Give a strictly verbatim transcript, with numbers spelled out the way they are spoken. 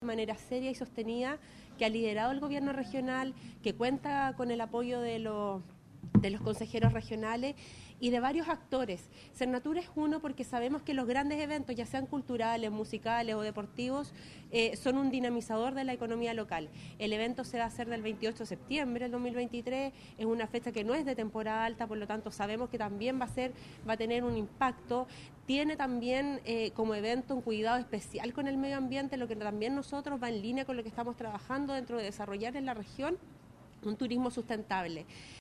manera seria y sostenida, que ha liderado el gobierno regional, que cuenta con el apoyo de los de los consejeros regionales y de varios actores. Cernatur es uno porque sabemos que los grandes eventos, ya sean culturales, musicales o deportivos, eh, son un dinamizador de la economía local. El evento se va a hacer del veintiocho de septiembre del dos mil veintitrés, es una fecha que no es de temporada alta, por lo tanto sabemos que también va a ser, va a tener un impacto. Tiene también eh, como evento un cuidado especial con el medio ambiente, lo que también nosotros va en línea con lo que estamos trabajando dentro de desarrollar en la región un turismo sustentable.